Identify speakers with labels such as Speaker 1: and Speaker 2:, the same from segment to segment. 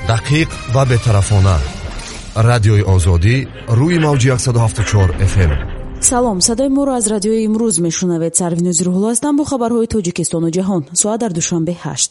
Speaker 1: دقیق و بی‌طرفانه. رادیوی آزادی روی موج 174 FM.
Speaker 2: салом, садаи моро аз радиои имрӯз мешунавед. Сарвинӯ Зирӯҳло ҳастам бо хабарҳои Тоҷикистону ҷаҳон. соат дар душанбе 8.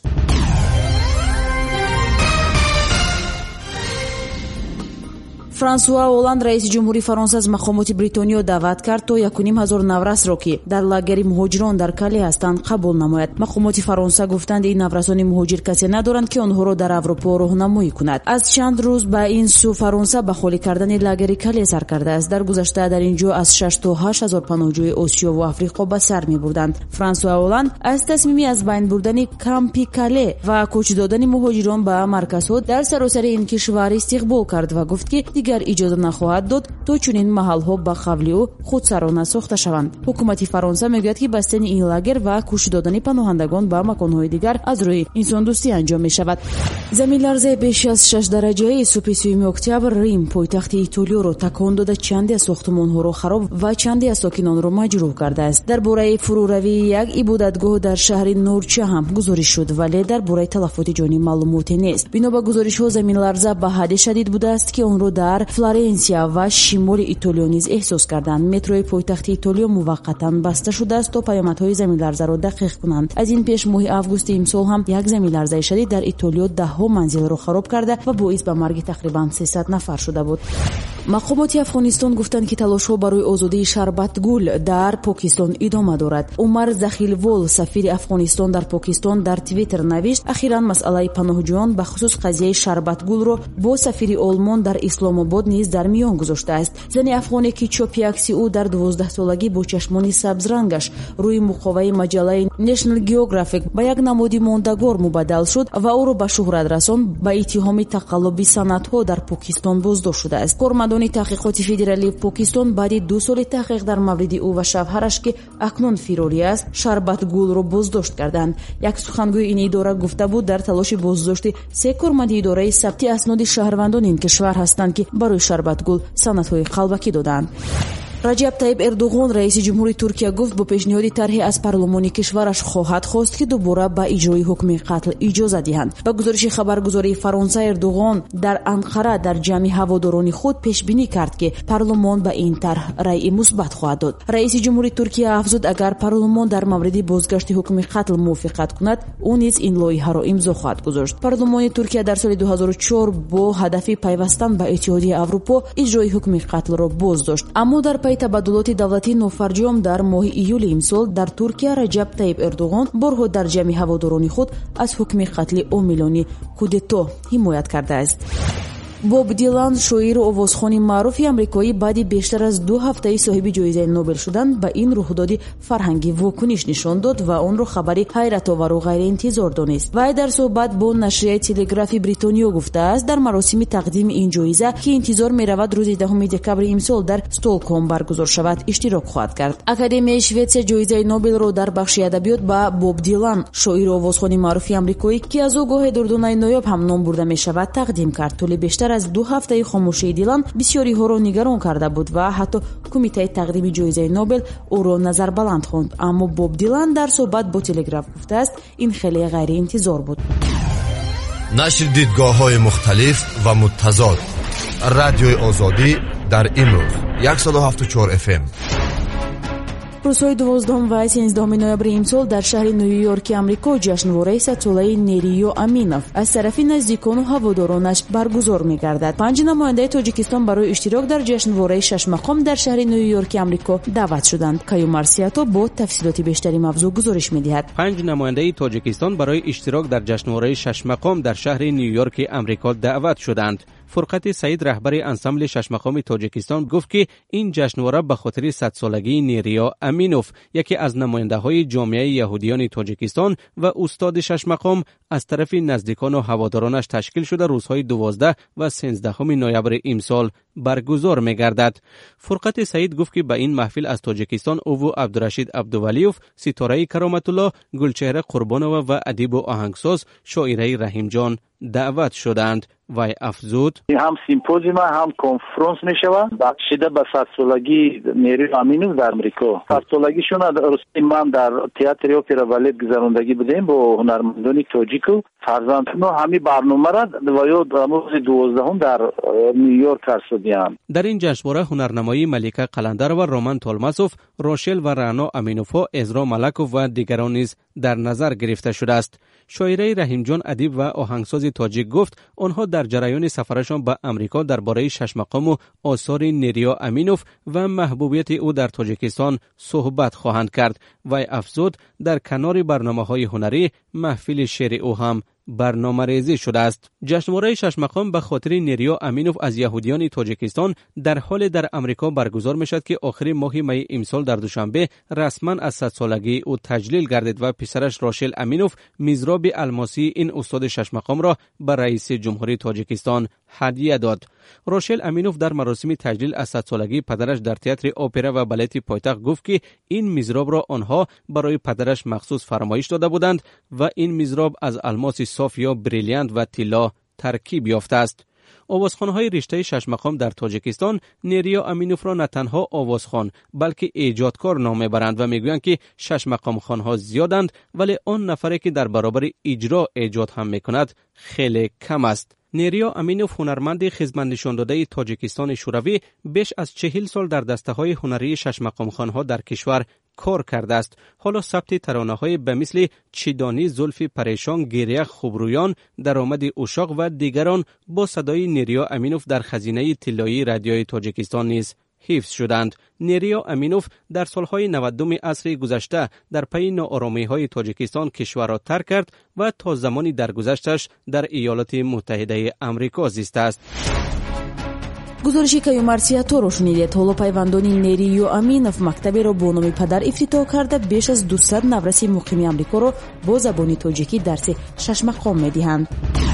Speaker 2: франсуа Оланд раиси ҷумҳури Фаронса аз мақомоти Бритониё даъват кард то 1500 наврасро ки дар лагери муҳоҷирон дар Кале ҳастанд қабул намояд. мақомоти Фаронса гуфтанд ин наврасони муҳоҷир касе надоранд ки онҳоро дар Аврупо роҳнамоӣ кунад. аз чанд рӯз ба ин су Фаронса ба холӣ кардани лагери Кале сар кардааст. дар гузашта дар ин ҷо аз 6 то 8 ҳазор паноҳҷӯи Осиё ва Африқо ба сар мебурданд. франсуа Оланд аз тасмими аз байн бурдани кампи Кале ва кӯч додани муҳоҷирон ба марказҳо дар саросари ин кишвар истиқбол кард ва гуфт ки дигар иҷоза нахоҳад дод то чунин маҳалҳо ба қавли ӯ худсарона сохта шаванд. ҳукумати Фаронса мегӯяд ки бастани ин лагер ва кӯч додани паноҳандагон ба маконҳои дигар аз рӯи инсондӯстӣ анҷом мешавад. заминларзаи беши аз 6 дараҷаи субҳи 3 октябр Рим, пойтахти Итолиёро такон дода чанде аз сохтмонҳоро хароб ва чанде аз сокинонро маҷрӯҳ кардааст. дар бораи фуруравии як ибодатгоҳ дар шаҳри Норча ҳам гузориш шуд, вале дар бораи талафоти ҷонӣ маълумоте нест. бино ба гузоришҳо заминларза ба ҳадде шадид будааст ки онро дар Флоренсия ва шимоли Итолиё низ эҳсос карданд. метрои пойтахти Итолиё муваққатан баста шудааст то паёмадҳои заминларзаро дақиқ кунанд. аз ин пеш моҳи августи имсол ҳам як заминларзаи шадид дар Итолиё даҳҳо манзилро хароб карда ва боис ба марги тақрибан 300 нафар шуда буд. мақомоти Афғонистон гуфтанд ки талошҳо барои озодии Шарбатгул дар Покистон идома дорад. Умар Захилвол, сафири Афғонистон дар Покистон, дар Твиттер навишт: ахиран масъалаи паноҳҷӯён ба хусус қазияи Шарбатгулро бо сафири Олмон дар Исломобод низ дар миён гузоштааст. зани афғоне ки чопи акси ӯ дар 12-солагӣ бо чашмони сабзрангаш рӯи муқоваи маҷаллаи National Geographic ба як намуди мондагор мубаддал шуд ва ӯро ба шӯҳрат расон, ба иттиҳоми тақаллуби санадҳо дар Покистон боздошт шудааст. кормандони таҳқиқоти федералии Покистон баъди 2 соли таҳқиқ дар мавриди ӯ ва шавҳараш ки акнун фирорӣ аст, Шарбатгулро боздошт карданд. як сухангӯи ин идора гуфта буд дар талоши боздошти 3 корманди идораи сабти асноди шаҳрвандони ин кишвар ҳастанд ки барои Шарбатгул санадҳои қалбакӣ доданд. Раҷаб Таyyib Эрдоғон, раиси ҷумҳури Туркия, гуфт бо пешниҳоди тарҳе аз парлумони кишвараш хоҳад хост ки дубора ба иҷрои ҳукми қатл иҷоза диҳанд. ба гузориши хабаргузории Фаронса, Эрдоғон дар Анқара дар ҷамъи ҳаводорони худ пешбинӣ кард ки парлумон ба ин тарҳ раъи мусбат хоҳад дод. раиси ҷумҳури Туркия афзуд, агар парлумон дар мавриди бозгашти ҳукми қатл мувофиқат кунад, ӯ низ ин лоиҳаро имзо хоҳад гузошт. парлумони Туркия дар соли 2004 бо ҳадафи пайвастан ба Иттиҳодияи Аврупо иҷрои ҳукми қатлро боз дошт. аммо дар табаддулоти давлатӣ нофарҷом дар моҳи июли имсол дар Туркия Раҷаб Таyyib Эрдоғон борҳо дар ҷамъи ҳаводорони худ аз ҳукми қатли омилони кудето ҳимоят кардааст. Боб Дилан, шоиру овозхони маъруфи амрикоӣ, баъди бештар аз 2 ҳафтаи соҳиби ҷоизаи Нобел шудан, ба ин рӯҳдоди фарҳангӣ вокуниш нишон дод ва онро хабари ҳайратовару ғайриинтизор донист. вай дар суҳбат бо нашрияи Телеграфи Бритониё гуфтааст, дар маросими тақдими ин ҷоиза ки интизор меравад рӯзи 10 декабри имсол дар Стокгольм баргузор шавад, иштирок хоҳад кард. Академияи Шветсия ҷоизаи Нобелро дар бахши адабиёт ба Боб Дилан, шоиру овозхони маъруфи амрикоӣ, ки аз ӯ гоҳе дурдонаи ноёб ҳам ном бурда мешавад, тақдим кард. толи бештар аз 2 ҳафтаи хомӯшии Дилан бисёриҳоро нигарон карда буд ва ҳатто кумитаи тақдими ҷоизаи Нобел ӯро назарбаланд хонд. аммо Боб Дилан дар суҳбат бо Телеграф гуфтааст, ин хеле ғайриинтизор буд.
Speaker 1: нашр дидгоҳҳои мухталиф ва муттазод. радиои озодӣ дар имрӯз 174 FM.
Speaker 2: рӯзҳои 12 ва 13 ноябри имсол дар шаҳри Нью-Йорки Амрико ҷашнвораи 100-солаи Нериё Аминов аз тарафи наздикону ҳаводоронаш баргузор мегардад. 5 намояндаи Тоҷикистон барои иштирок дар ҷашнвораи шашмақом дар шаҳри Нью-Йорки Амрико даъват шуданд. Каюмар Сиато бо тафсилоти бештари мавзӯъ гузориш медиҳад.
Speaker 3: 5 намояндаи Тоҷикистон барои иштирок дар ҷашнвораи шашмақом дар шаҳри Нью-Йорки Амрико даъват шуданд. фурқати Саид, раҳбари ансамбли шашмақоми Тоҷикистон, гуфт ки ин ҷашнвора ба хотири 100-солагии Нериё Аминов, яке аз намояндаҳои ҷомеаи яҳудиёни Тоҷикистон ва устоди шашмақом, аз тарафи наздикону ҳаводоронаш ташкил шуда рӯзҳои 12 ва 13 ноябри имсол баргузор мегардад. фурқати Саид гуфт ки ба ин маҳфил аз Тоҷикистон ӯву Абдурашид Абдувалиев, ситораи Кароматулло, Гулчеҳра Қурбонова ва адибу оҳангсоз шоираи Раҳимҷон даъват шуданд. وی افزود
Speaker 4: هم سیمپوزیوم هم کنفرانس میشود بخشیده به صدسالگی نیروی امینوف در امریکا. صدسالگیشون من در تئاتر اپرا بالت گذراندگی بودیم با هنرمندان تاجیک و فرزندان. همین برنامه را روز 12 در نیویورک کردیم.
Speaker 3: در این جشنواره هنرنمایی ملیکا قلندر و رومان تولماسوف، روشل و رانا امینوفا، ازرا ملکوف و دیگران نیز در نظر گرفته شده است. شاعره رحیم جان ادیب و آهنگساز تاجیک گفت آنها در جریان سفرشان به امریکا درباره شش مقام و آثار نیریا امینوف و محبوبیت او در تاجیکستان صحبت خواهند کرد. و افزود در کنار برنامه‌های هنری محفل شعر او هم برنامه ریزی شده است. جشنواره شش مقام به خاطر نیریا امینوف از یهودیان تاجیکستان در حال در امریکا برگزار می شد که آخر ماه می امسال در دوشنبه رسما از 100 سالگی او تجلیل گردید و پسرش راشل امینوف میزراب الماسی این استاد شش مقام را به رئیس جمهوری تاجیکستان هدیه داد. راشل امینوف در مراسم تجلیل از 100 سالگی پدرش در تئاتر اپرا و بالت پایتخت گفت که این میزراب را آنها برای پدرش مخصوص فرمایش داده بودند و این میزراب از الماس صاف یا بریلیانت و طلا ترکیب یافته است. آوازخوان‌های رشته شش مقام در تاجیکستان نیریا امینوف را نه تنها آوازخوان بلکه ایجادکار نام میبرند و میگویند که شش مقام خوان‌ها زیادند ولی آن نفری که در برابر اجرا ایجاد هم میکند خیلی کم است. نیریا امینوف هنرمند خدمت نشان داده تاجیکستان شوروی بیش از 40 سال در دسته‌های هنری شش مقام خوان‌ها در کشور کار کرده است. حالا ثبت ترانه‌های به مثل چیدانی، زلف پریشان، گریه خوبرویان، درآمد اشاق و دیگران با صدای نیریا امینوف در خزینه طلایی رادیوی تاجیکستان نیز حفظ شدند. نیریا امینوف در سالهای 92 عصر گذشته در پی ناآرامی‌های تاجیکستان کشور را ترک کرد و تا زمانی درگذشتش در ایالات متحده آمریکا زیسته است.
Speaker 2: گزارشی که یومارسیاتو رو شنیدید. حالا پیوندانی نیریو امینوف مکتبی را با نام پدر افتتاح کرده بیش از 200 نورسی مقیم امریکا را با زبان تاجیکی درس شش مقام می‌دهند.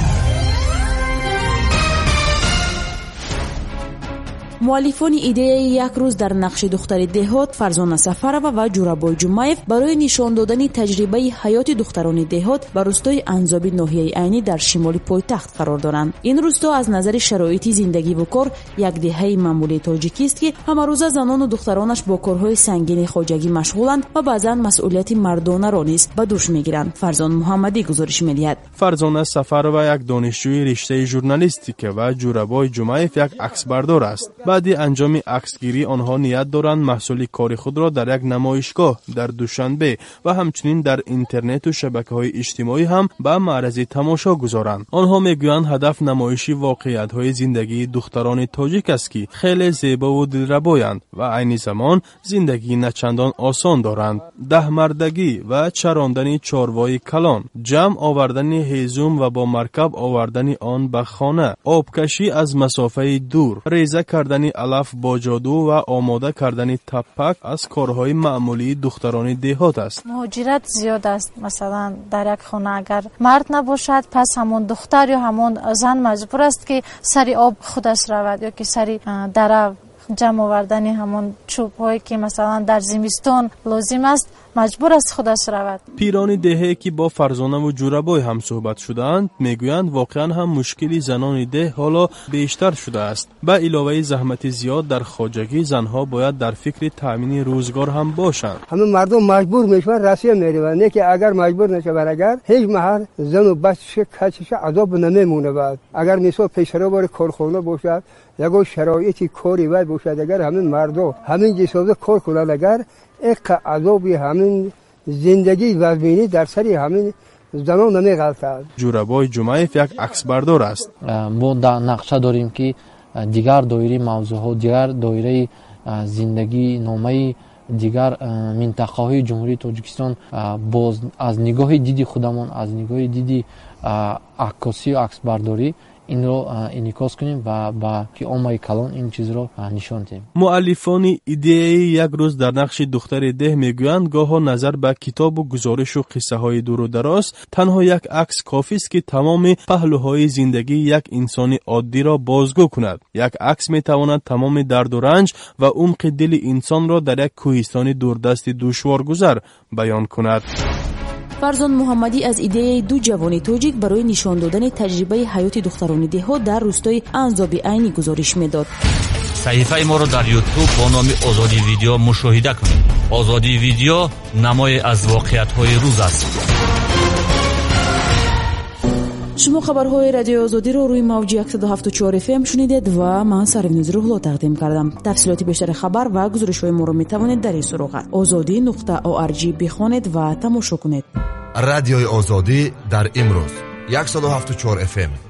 Speaker 2: مؤلفان ایده یک روز در نقش دختر دهات فرزانه سفرова و جورابای جمعیف برای نشان دادن تجربه حیات دختران دهات بر روستای انزابی ناحیه عینی در شمال پایتخت قرار دارند. این روستا از نظر شرایط زندگی و کار یک دهه معمولی تاجیکی است که همه روزه زنان و دخترانش با کارهای سنگین خواجگی مشغولند و بعضا مسئولیت مردانه را نیز به دوش میگیرند. فرزان محمدی گزارش می‌دهد.
Speaker 5: فرزانه سفرova یک دانشجوی رشته ژورنالیستیک و جورابای جمعیف یک عکسبردار است. بعد انجام عکسگیری آنها نیت دارند محصول کار خود را در یک نمایشگاه در دوشنبه و همچنین در اینترنت و شبکه‌های اجتماعی هم به معرض تماشا گذارند. آنها میگویند هدف نمایش واقعیت‌های زندگی دختران تاجیک است که خیلی زیبا و دلربایند و عین زمان زندگی نچندان آسان دارند. ده مردگی و چراندن چاروای کلان، جمع آوردن هیزم و با مرکب آوردن آن به خانه، آبکشی از مسافه دور، ریزه کردن علف با جادو و آماده کردن تپک از کارهای معمولی دختران دهات است.
Speaker 6: مهاجرت زیاد است. مثلا در یک خانه اگر مرد نباشد پس همون دختر یا همون زن مجبور است که سری آب خودش رود یا که سری در جمع آوردن همون چوب هایی که مثلا در زمستان لازم است مجبور است خودش رود.
Speaker 5: پیران دهه که با فرزانه و جورابای هم صحبت شدند میگویند واقعا هم مشکلی زنان ده حالا بیشتر شده است. به علاوه زحمت زیاد در خواجگی زنها باید در فکر تامین روزگار هم باشند.
Speaker 7: همه مردم مجبور میشوند راستی میروند، نه که اگر مجبور نشوند اگر هیچ محل زن و بچه کچش عذاب نمیمونه. بعد اگر مثلا پیشرو بار کارخانه باشد یا شرایطی کاری وای باشد اگر همین مردم همین جسازه کار کنند اگر یک عذابی همین زندگی وزمینی در سری همین زنان نمیغلطد.
Speaker 5: جورابای جمعیف یک عکسبردار است.
Speaker 8: ما در نقشه داریم که دیگر دایره موضوعات، دیگر دایره زندگی نامه دیگر منطقه‌های جمهوری تاجیکستان باز از نگاه دیدی خودمان، از نگاه دیدی عکاسی و عکسبرداری این رو انعکاس کنیم و با که عامه کلان این چیز رو نشان دهیم.
Speaker 5: مؤلفان ایده یک روز در نقش دختر ده میگویند گاه نظر به کتاب و گزارش و قصه های دور و دراز تنها یک عکس کافی است که تمام پهلوهای زندگی یک انسان عادی را بازگو کند. یک عکس میتواند تمام درد و رنج و عمق دل انسان را در یک کوهستان دوردست دشوارگذر بیان کند.
Speaker 2: фарзон муҳаммадӣ аз идеяи ду ҷавони тоҷик барои нишон додани таҷрибаи ҳаёти духтарони деҳот дар рӯстои Анзоби Айнӣ гузориш медод.
Speaker 9: саҳифаи моро дар YouTube бо номи Озодӣ видео мушоҳида кунед. Озодӣ видео намое аз воқеиятҳои рӯз аст.
Speaker 2: шумо хабарҳои радиои Озодиро рӯи мавҷи 107.4 FM шунидед ва ман Сарвинузи Рӯҳло тақдим кардам. тафсилоти бештари хабар ва гузаришҳои моро метавонед дар ин суроғат ozodi.org бихонед ва тамошо кунед.
Speaker 1: радиои Озодӣ дар имрӯз 107.4 FM